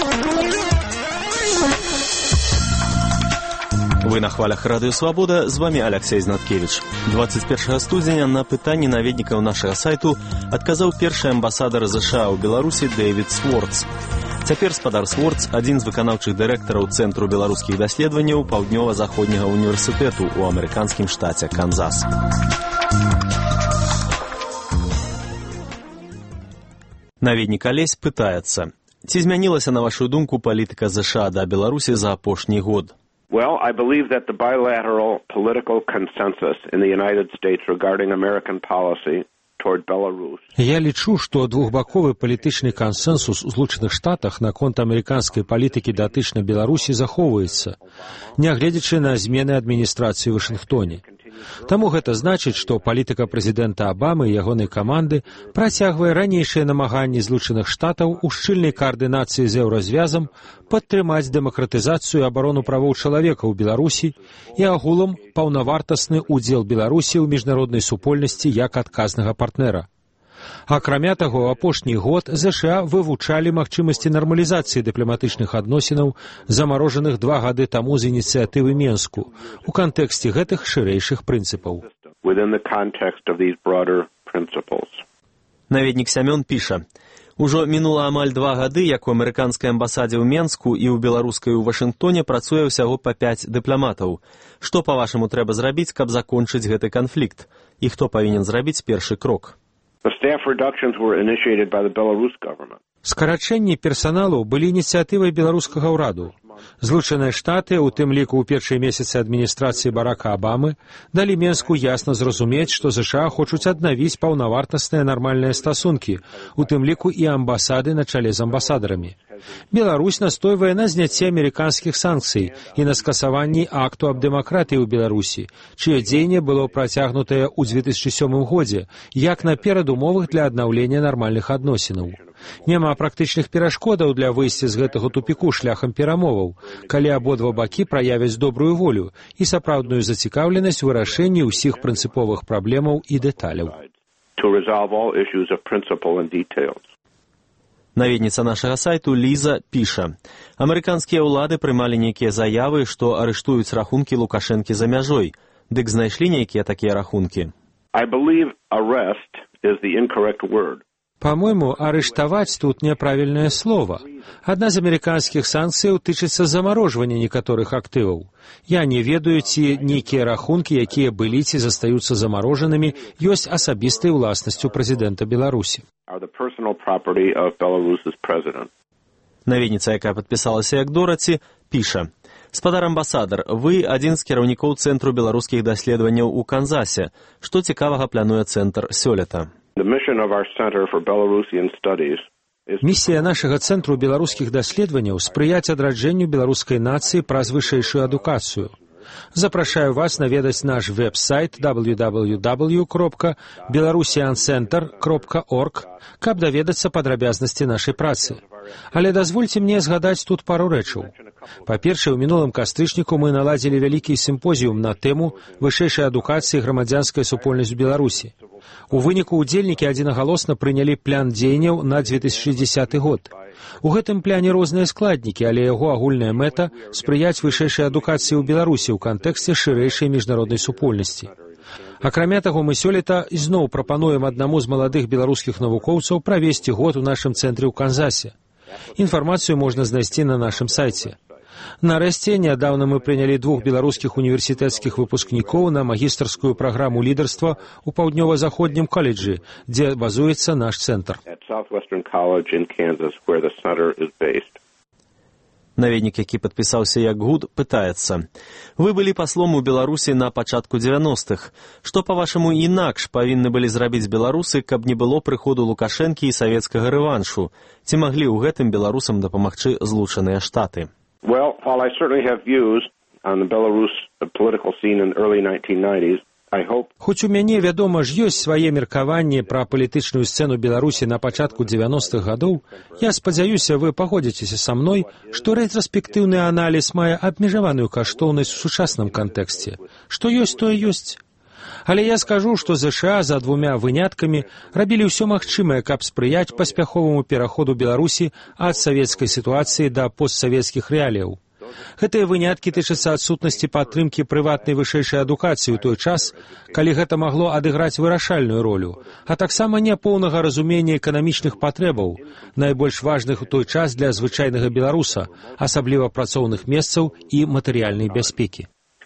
Вы на хвалях Радыё Свабода, з вами Алексей Знаткевич. 21 студзеня на пытанні наведнікаў нашага сайту адказаў першы амбасадар ЗША ў Беларусі Дэвід Сворц. Цяпер спадар Сворц – адзін з выканаўчых дырэктараў Цэнтру беларускіх даследаванняў Паўднёва-заходняга універсітэту ў амерыканскім штаце Канзас. Наведнік Алесь пытаецца, ці змянілася, на вашу думку, палітыка ЗША да Беларусі за апошні год? Well, I believe that the bilateral political consensus in the United States regarding American policy toward Belarus. Я лічу, што двухбаковы палітычны кансэнсус у Злучаных Штатах наконт амерыканскай палітыкі датычна Беларусі захоўваецца, нягледзячы на змены адміністрацыі ў Вашынгтоне. Таму гэта значыць, што палітыка прэзідэнта Абамы і ягонай каманды працягвае ранейшыя намаганні Злучаных Штатаў у шчыльнай каардынацыі з еўразвязам падтрымаць дэмакратызацыю і абарону правоў чалавека ў Беларусі і агулам паўнавартасны ўдзел Беларусі ў міжнароднай супольнасці як адказнага партнера. Акрамя таго, апошні год ЗША вывучалі магчымасці нармалізацыі дыпламатычных адносінаў, замарожаных 2 гады таму з ініцыятывы Менску, у кантэксце гэтых шырэйшых прынцыпаў. Наведнік Сямён піша, ужо мінула амаль 2 гады, як у амерыканскай амбасадзе ў Менску і ў беларускай у Вашынгтоне працуе ўсяго па 5 дыпламатаў. Што, па-вашаму, трэба зрабіць, каб закончыць гэты канфлікт? І хто павінен зрабіць першы крок? Скарачэнні персаналу былі ініцыятывай беларускага ўраду. Злучаныя Штаты, у тым ліку ў першыя месяцы адміністрацыі Барака Абамы, далі Менску ясна зразумець, што ЗША хочуць аднавіць паўнавартасныя нармальныя стасункі, у тым ліку і амбасады на чале з амбасадарамі. Беларусь настойвае на зняцці амерыканскіх санкцый і на скасаванні акту аб дэмакратыі ў Беларусі, чыё дзеянне было працягнутае ў 2007 годзе, як на перадумовах для аднаўлення нармальных адносінаў. Няма практычных перашкодаў для выйсця з гэтага тупіку шляхам перамоваў, калі абодва бакі праявяць добрую волю і сапраўдную зацікаўленасць у вырашэнні ўсіх прынцыповых праблемаў і дэталяў. Наведніца нашага сайту Ліза піша, амерыканскія ўлады прымалі нейкія заявы, што арыштуюць рахункі Лукашэнкі за мяжой. Дык знайшлі нейкія такія рахункі? По-мойму, арыштаваць тут няправільнае слова. Адна з амерыканскіх санкцыяў тычыцца замарожвання некаторых актываў. Я не ведаю, ці нейкія рахункі, якія былі ці застаюцца замарожанымі, ёсць асабістай уласнасцю прэзідэнта Беларусі. Наведніца, якая падпісалася як Дораці, піша, спадар амбасадар, вы адзін з кіраўнікоў Цэнтру беларускіх даследаванняў у Канзасе. Што цікавага плануе цэнтр сёлета? Місія нашага Цэнтру беларускіх даследаванняў спрыяць адраджэнню беларускай нацыі праз вышэйшую адукацыю. Запрашаю вас наведаць наш веб-сайт www.belarusiancenter.org, каб даведацца падрабязнасці нашай працы. Але дазвольце мне згадаць тут пару рэчаў. Па-першае, у мінулым кастрычніку мы наладзілі вялікі сімпозіум на тэму вышэйшай адукацыі і грамадзянскай супольнасць у Беларусі. У выніку удзельнікі адзінагалосна прынялі план дзеянняў на 2060 год. У гэтым пляне розныя складнікі, але яго агульная мэта – спрыяць вышэйшай адукацыі ў Беларусі ў кантэксце шырэйшай міжнароднай супольнасці. Акрамя таго, мы сёлета ізноў прапануем аднаму з маладых беларускіх навукоўцаў правесці год у нашым цэнтры ў Канзасе. Інфармацыю можна знайсці на нашым сайце. Нарэшце, нядаўна мы прынялі 2 беларускіх універсітэцкіх выпускнікоў на магістарскую праграму лідарства ў Паўднёва-заходнім каледжы, дзе базуецца наш цэнтр. Наведнік, які падпісаўся як Гуд, пытаецца. Вы былі паслом у Беларусі на пачатку 90-х. Што, па-вашаму, інакш павінны былі зрабіць беларусы, каб не было прыходу Лукашэнкі і савецкага рэваншу? Ці маглі ў гэтым беларусам дапамагчы Злучаныя Штаты? Well, while I certainly have views on the Belarus political scene in the early 1990s, Хоць у мяне, вядома ж, ёсць свае меркаванні пра палітычную сцэну Беларусі на пачатку 90-х гадоў, я спадзяюся, вы пагодзіцеся са мной, што рэтраспектыўны аналіз мае абмежаваную каштоўнасць у сучасным кантэксце. Што ёсць, тое ёсць. Але я скажу, што ЗША за двумя выняткамі рабілі ўсё магчымае, каб спрыяць паспяховаму пераходу Беларусі ад савецкай сітуацыі да постсавецкіх рэаліяў. Гэтыя выняткі тычацца адсутнасці падтрымкі прыватнай вышэйшай адукацыі ў той час, калі гэта магло адыграць вырашальную ролю, а таксама няпоўнага разумення эканамічных патрэбаў, найбольш важных у той час для звычайнага беларуса, асабліва працоўных месцаў і матэрыяльнай бяспекі.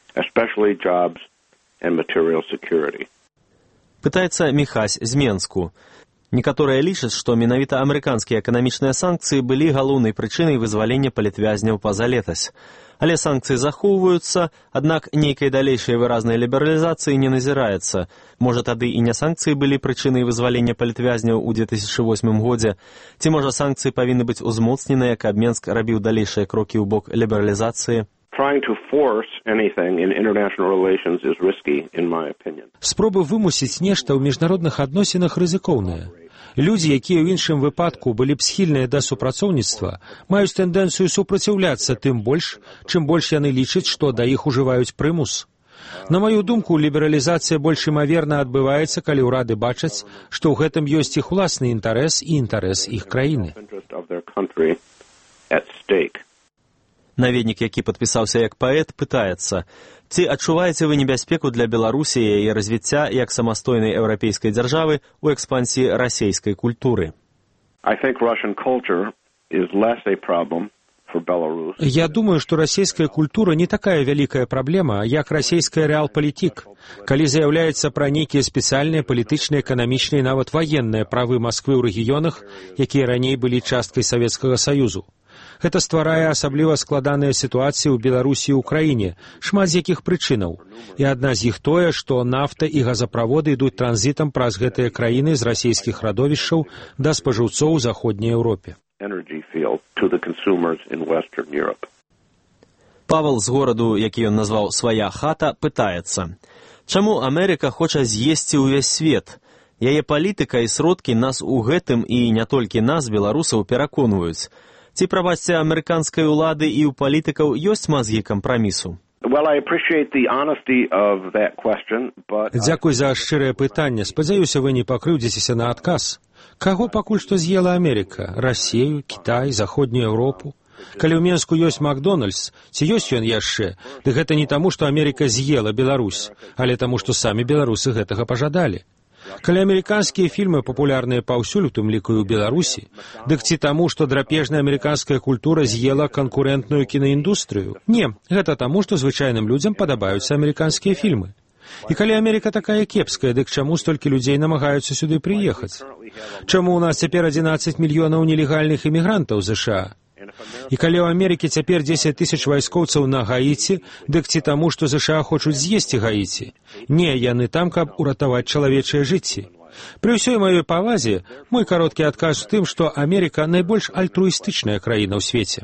Пытаецца Міхась з Менску. Некаторыя лічаць, што менавіта амерыканскія эканамічныя санкцыі былі галоўнай прычынай вызвалення палітвязняў па-за летась. Але санкцыі захоўваюцца, аднак нейкай далейшай выразнай лібералізацыі не назіраецца. Можа, тады і не санкцыі былі прычынай вызвалення палітвязняў у 2008 годзе? Ці, можа, санкцыі павінны быць узмоцненыя, каб Менск рабіў далейшыя крокі ў бок лібералізацыі? Спробы вымусіць нешта ў міжнародных адносінах рызыкоўныя. Людзі, якія ў іншым выпадку былі б схільныя да супрацоўніцтва, маюць тэндэнцыю супраціўляцца тым больш, чым больш яны лічаць, што да іх ужываюць прымус. На маю думку, лібералізацыя больш імаверна адбываецца, калі ўрады бачаць, што ў гэтым ёсць іх уласны інтарэс і інтарэс іх краіны. Наведнік, які падпісаўся як паэт, пытаецца, ці адчуваеце вы небяспеку для Беларусі і яе развіцця як самастойнай еўрапейскай дзяржавы ў экспансіі расейскай культуры? Я думаю, што расейская культура не такая вялікая праблема, як расейская рэалпалітік, калі заяўляецца пра нейкія спецыяльныя палітычныя, эканамічныя, нават ваенныя правы Масквы ў рэгіёнах, якія раней былі часткай Савецкага Саюзу. Гэта стварае асабліва складаныя сітуацыі ў Беларусі і ўкраіне, шмат з якіх прычынаў. І адна з іх тое, што нафта і газаправоды ідуць транзітам праз гэтыя краіны з расійскіх радовішчаў да спажыўцоў у заходняй Еўропе. Павел з гораду, які ён назваў «Свая хата», пытаецца, чаму Амерыка хоча з'есці ўвесь свет? Яе палітыка і сродкі нас у гэтым і не толькі нас, беларусаў, пераконваюць. Ці, прабачце, амерыканскай улады і ў палітыкаў ёсць мазгі кампрамісу? Дзякуй за шчырае пытанне. Спадзяюся, вы не пакрыўдзіцеся на адказ. Каго пакуль што з'ела Амерыка? Расею, Кітай, Заходнюю Еўропу? Калі ў Менску ёсць Макдональдс, ці ёсць ён яшчэ, дык гэта не таму, што Амерыка з'ела Беларусь, але таму, што самі беларусы гэтага пажадалі. Калі амерыканскія фільмы папулярныя паўсюль, у тым ліку і ў Беларусі, дык ці таму, што драпежная амерыканская культура з'ела канкурэнтную кінаіндустрыю? Не, гэта таму, што звычайным людзям падабаюцца амерыканскія фільмы. І калі Амерыка такая кепская, дык чаму столькі людзей намагаюцца сюды прыехаць? Чаму ў нас цяпер 11 мільёнаў нелегальных імігрантаў ЗША? І калі ў Амерыкі цяпер 10 тысяч вайскоўцаў на Гаіці, дык ці таму, што ЗША хочуць з'есці Гаіці? Не, яны там, каб уратаваць чалавечыя жыцці. Пры ўсёй маёй павазе, мой кароткі адказ у тым, што Амерыка найбольш альтруістычная краіна ў свеце.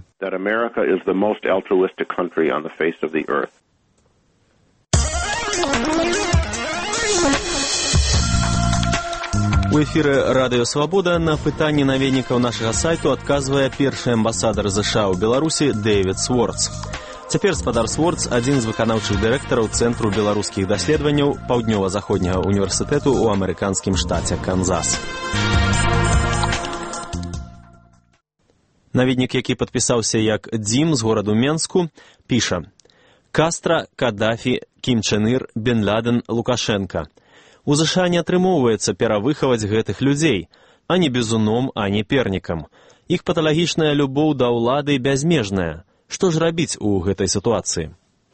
У эфіры «Радыё Свабода» на пытанні наведнікаў нашага сайту адказвае першы амбасадар ЗША ў Беларусі Дэвід Сворц. Цяпер спадар Сворц – адзін з выканаўчых дырэктараў Цэнтру беларускіх даследаванняў Паўднёва-заходняга універсітэту ў амерыканскім штаце Канзас. Наведнік, які падпісаўся як Дзім з гораду Менску, піша: Кастра, Каддафі, Кім Чен Ір, Бен Ладен, Лукашенка. У ЗША не атрымоўваецца перавыхаваць гэтых людзей, ані бізуном, ані пернікам. Іх паталагічная любоў да ўлады бязмежная. Што ж рабіць у гэтай сітуацыі?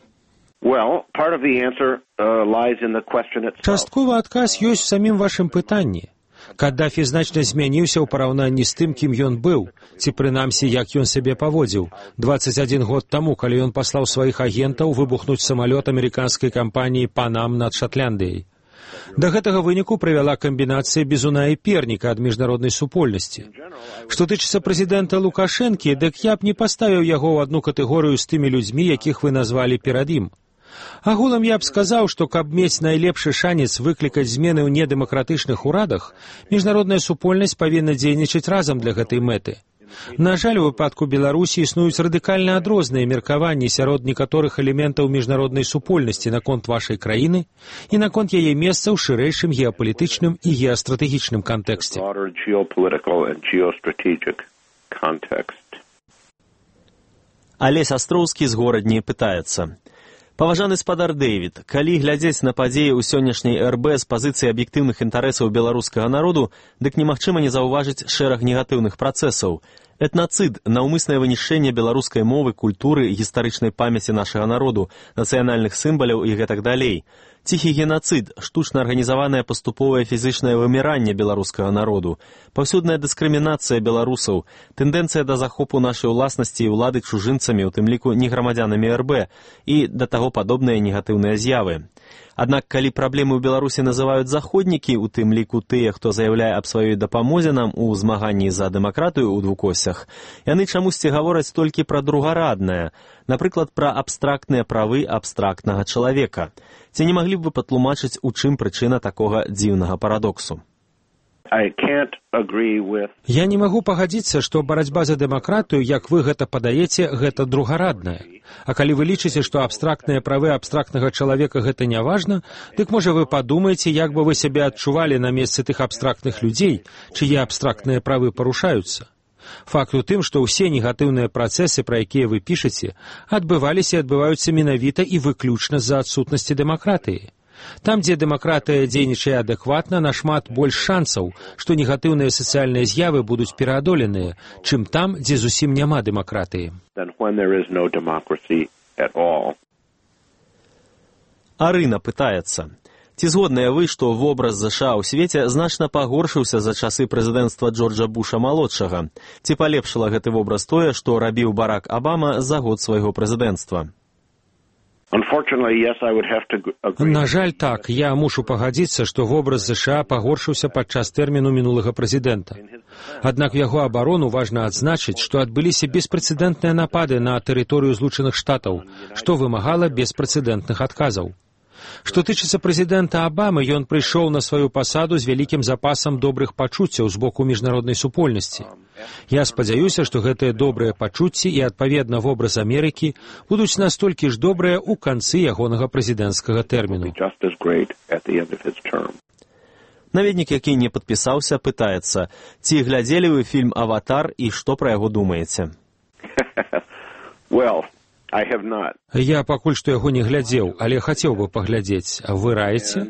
Частковы адказ ёсць у самім вашым пытанні. Каддафі значна змяніўся ў параўнанні з тым, кім ён быў, ці прынамсі, як ён сябе паводзіў. 21 год таму, калі ён паслаў сваіх агентаў выбухнуць самалёт амерыканскай кампаніі «Панам» над Шатландыяй. Да гэтага выніку прывяла камбінацыя бізуна і перніка ад міжнароднай супольнасці. Што тычыцца прэзідэнта Лукашэнкі, дык я б не паставіў яго ў адну катэгорыю з тымі людзьмі, якіх вы назвалі перад ім. Агулам я б сказаў, што каб мець найлепшы шанец выклікаць змены ў недэмакратычных урадах, міжнародная супольнасць павінна дзейнічаць разам для гэтай мэты. На жаль, у выпадку Беларусі існуюць радыкальна адрозныя меркаванні сярод некаторых элементаў міжнароднай супольнасці наконт вашай краіны і наконт яе месца ў шырэйшым геапалітычным і геастратэгічным кантэксце. Алесь Астроўскі з Горадні пытаецца. Паважаны спадар Дэвід, калі глядзець на падзеі ў сённяшняй РБ з пазіцыі аб'ектыўных інтарэсаў беларускага народу, дык немагчыма не заўважыць шэраг негатыўных працэсаў. Этнацыд, наўмыснае вынішчэнне беларускай мовы, культуры, гістарычнай памяці нашага народу, нацыянальных сімваляў і гэтак далей. Ціхі генацыд, штучна арганізаванае паступовае фізычнае выміранне беларускага народу, паўсюдная дыскрымінацыя беларусаў, тэндэнцыя да захопу нашай уласнасці і ўлады чужынцамі, у тым ліку не грамадзянамі РБ, і да таго падобныя негатыўныя з'явы. Аднак, калі праблемы ў Беларусі называюць заходнікі, у тым ліку тыя, хто заяўляе аб сваёй дапамозе нам у змаганні за дэмакратыю ў двукоссях, яны чамусьці гавораць толькі пра другараднае, напрыклад, пра абстрактныя правы абстрактнага чалавека. Ці не маглі б вы патлумачыць, у чым прычына такога дзіўнага парадоксу? Я не магу пагадзіцца, што барацьба за дэмакратыю, як вы гэта падаеце, гэта другарадная. А калі вы лічыце, што абстрактныя правы абстрактнага чалавека гэта не важна, дык можа вы падумаеце, як бы вы сябе адчувалі на месцы тых абстрактных людзей, чые абстрактныя правы парушаюцца. Факт у тым, што ўсе негатыўныя працэсы, пра якія вы пішаце, адбываліся і адбываюцца менавіта і выключна з-за адсутнасці дэмакратыі. Там, дзе дэмакратыя дзейнічае адэкватна, нашмат больш шансаў, што негатыўныя сацыяльныя з'явы будуць пераадоленыя, чым там, дзе зусім няма дэмакратыі. Арына пытаецца. Ці згодныя вы, што вобраз ЗША ў свеце значна пагоршыўся за часы прэзідэнцтва Джорджа Буша-малодшага? Ці палепшыла гэты вобраз тое, што рабіў Барак Абама за год свайго прэзідэнцтва? На жаль, так, я мушу пагадзіцца, што вобраз ЗША пагоршыўся падчас тэрміну мінулага прэзідэнта. Аднак в яго абарону важна адзначыць, што адбыліся беспрэцэдэнтныя напады на тэрыторыю Злучаных Штатаў, што вымагала беспрэцэдэнтных адказаў. Што тычыцца прэзідэнта Абамы, ён прыйшоў на сваю пасаду з вялікім запасам добрых пачуццяў з боку міжнароднай супольнасці. Я спадзяюся, што гэтыя добрыя пачуцці і, адпаведна, вобраз Амерыкі будуць настолькі ж добрыя ў канцы ягонага прэзідэнцкага тэрміну. Наведнік, які не падпісаўся, пытаецца, ці глядзелі вы фільм «Аватар» і што пра яго думаеце? Я пакуль што яго не глядзеў, але хацеў бы паглядзець. А вы раіце?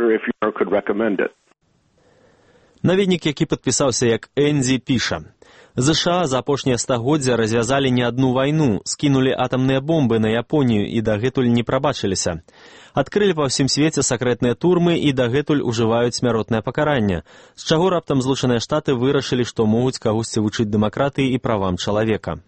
Наведнік, які падпісаўся як Энзі, піша. ЗША за апошнія стагоддзя развязалі не адну вайну, скінулі атамныя бомбы на Японію і дагэтуль не прабачыліся. Адкрылі па ўсім свеце сакрэтныя турмы і дагэтуль ужываюць смяротнае пакаранне, з чаго раптам Злучаныя Штаты вырашылі, што могуць кагосьці вучыць дэмакратыі і правам чалавека.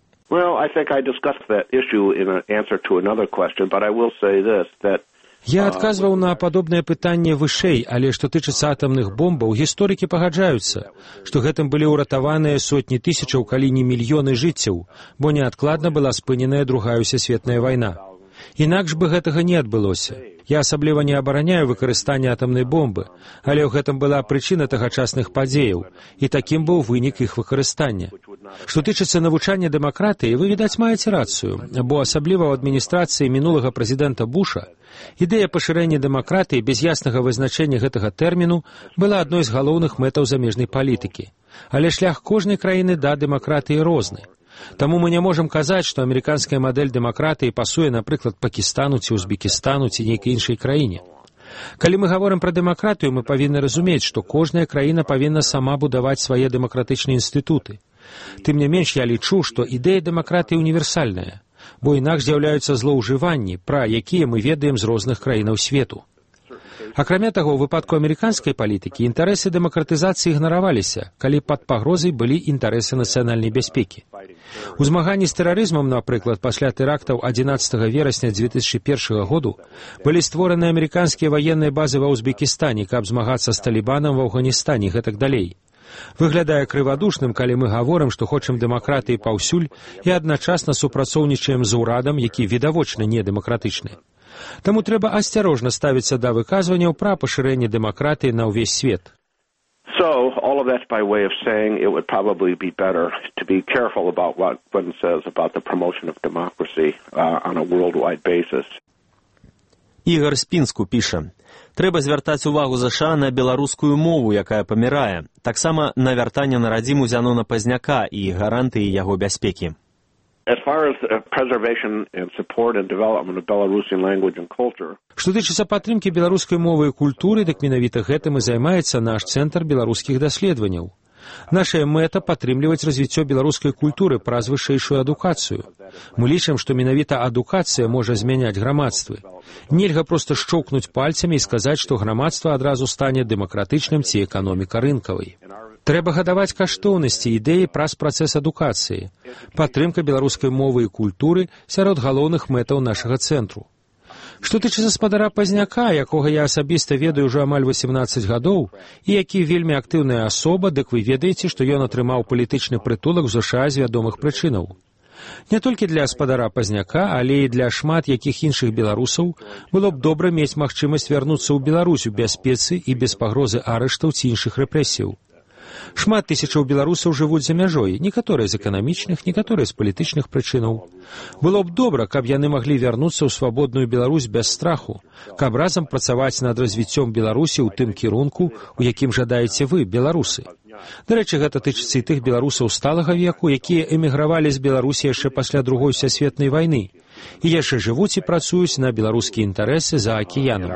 Я адказваў на падобнае пытанне вышэй, але што тычыцца атамных бомбаў, гісторыкі пагаджаюцца, што гэтым былі ўратаваныя сотні тысячаў, калі не мільёны жыццяў, бо неадкладна была спыненая Другая сусветная вайна. Інакш бы гэтага не адбылося. Я асабліва не абараняю выкарыстанне атамнай бомбы, але ў гэтым была прычына тагачасных падзеяў, і такім быў вынік іх выкарыстання. Што тычыцца навучання дэмакратыі, вы, відаць, маеце рацыю, бо асабліва ў адміністрацыі мінулага прэзідэнта Буша ідэя пашырэння дэмакратыі без яснага вызначэння гэтага тэрміну была адной з галоўных мэтаў замежнай палітыкі. Але шлях кожнай краіны да дэмакратыі розны. Таму мы не можам казаць, што амерыканская мадэль дэмакратыі пасуе, напрыклад, Пакістану ці Узбекістану ці нейкай іншай краіне. Калі мы гаворым пра дэмакратыю, мы павінны разумець, што кожная краіна павінна сама будаваць свае дэмакратычныя інстытуты. Тым не менш, я лічу, што ідэя дэмакратыі універсальная, бо інакш з'яўляюцца злоўжыванні, пра якія мы ведаем з розных краінаў свету. Акрамя таго, у выпадку амерыканскай палітыкі інтарэсы дэмакратызацыі ігнараваліся, калі пад пагрозай былі інтарэсы нацыянальнай бяспекі. У змаганні з тэрарызмам, напрыклад, пасля тэрактаў 11 верасня 2001 году былі створаны амерыканскія ваенныя базы ва Узбекістане, каб змагацца з Талібанам ва Афганістане і гэтак далей. Выглядае крывадушным, калі мы гаворым, што хочам дэмакратыі паўсюль і адначасна супрацоўнічаем з урадам, які відавочна недэмакратычны. Таму трэба асцярожна ставіцца да выказванняў пра пашырэнне дэмакратыі на ўвесь свет. all of that's by way of saying it would probably be better to be careful about what one says about the promotion of democracy on a worldwide basis. Ігор Спінску піша: «Трэба звяртаць увагу ЗША на беларускую мову, якая памірае, таксама на вяртанне на радзіму Зянона Пазняка і гарантыі яго бяспекі». As far as preservation and support and development of Belarusian language and culture. Што тычыцца падтрымкі беларускай мовы і культуры, дык менавіта гэтым і займаецца наш цэнтр беларускіх даследаванняў. Нашая мэта — падтрымліваць развіццё беларускай культуры праз вышэйшую адукацыю. Мы лічым, што менавіта адукацыя можа змяняць грамадствы. Нельга проста шчоўкнуць пальцамі і сказаць, што грамадства адразу стане дэмакратычным ці эканоміка рынкавай. Трэба гадаваць каштоўнасці ідэі праз працэс адукацыі. Падтрымка беларускай мовы і культуры сярод галоўных мэтаў нашага цэнтру. Што тычыцца спадара Пазняка, якога я асабіста ведаю ўжо амаль 18 гадоў, і які вельмі актыўная асоба, дык вы ведаеце, што ён атрымаў палітычны прытулак у ЗША з вядомых прычынаў. Не толькі для спадара Пазняка, але і для шмат якіх іншых беларусаў было б добра мець магчымасць вярнуцца ў Беларусь у бяспецы і без пагрозы арыштаў ці іншых рэпрэсіяў. Шмат тысячаў беларусаў жывуць за мяжой, некаторыя з эканамічных, некаторыя з палітычных прычынаў. Было б добра, каб яны маглі вярнуцца ў свабодную Беларусь без страху, каб разам працаваць над развіццём Беларусі ў тым кірунку, у якім жадаеце вы, беларусы. Дарэчы, гэта тычыцца і тых беларусаў сталага веку, якія эмігравалі з Беларусі яшчэ пасля Другой сусветнай вайны і яшчэ жывуць і працуюць на беларускія інтарэсы за акіянам.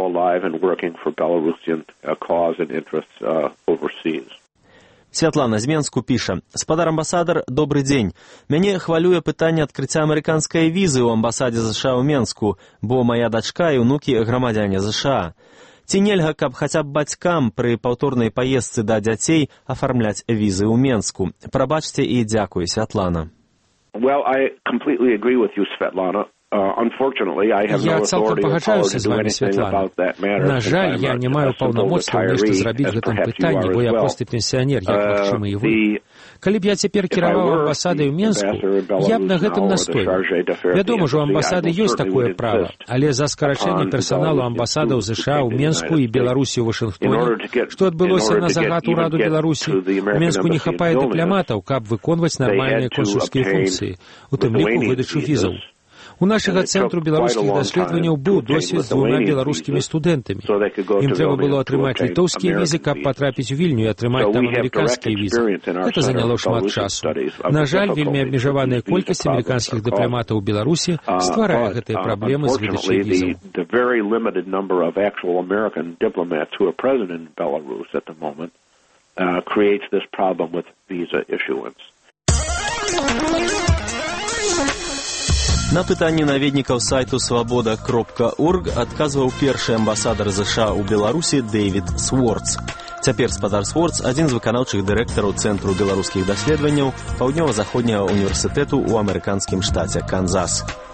Святлана з Менску піша: «Спадар амбасадар, добры дзень. Мяне хвалюе пытанне адкрыцця амерыканскай візы ў амбасадзе ЗША ў Менску, бо мая дачка і ўнукі грамадзяне ЗША. Ці нельга, каб хаця б бацькам пры паўторнай паездцы да дзяцей афармляць візы ў Менску? Прабачце і дзякуй, Святлана». Well, I completely agree with you, Svetlana. Я цалкам пагаджаюся з вами, Святлана. На жаль, я не маю паўнамоцтваў нешта зрабіць гэтым пытанні, бо я просты пенсіянер, як магчыма і вы. Калі б я цяпер кіраваў амбасадай у Менску, я б на гэтым настойваў. Вядома ж, у амбасады ёсць такое права, але за скарачэнне персаналу амбасадаў ЗША ў Менску і Беларусі ў Вашынгтоне, што адбылося на загад ураду Беларусі, у Менску не хапае дыпламатаў, каб выконваць нармальныя консульскія функцыі, у тым ліку выдачу візаў. У нашага цэнтру беларускіх даследаванняў быў досвед з 2 беларускімі студэнтамі. Ім трэба было атрымаць літоўскія візы, каб потрапіць у Вільню і атрымаць там амерыканскія візы. Гэта заняло шмат часу. На жаль, вельмі абмежаваная колькасць амерыканскіх дыпламатаў у Беларусі стварае гэтыя праблемы з выдачай візаў. На пытанні наведнікаў сайту свабода.орг адказваў першы амбасадар ЗША ў Беларусі Дэвід Сворц. Цяпер спадар Сворц — адзін з выканаўчых дырэктараў Цэнтру беларускіх даследаванняў Паўднёва-заходняга універсітэту ў амерыканскім штаце Канзас.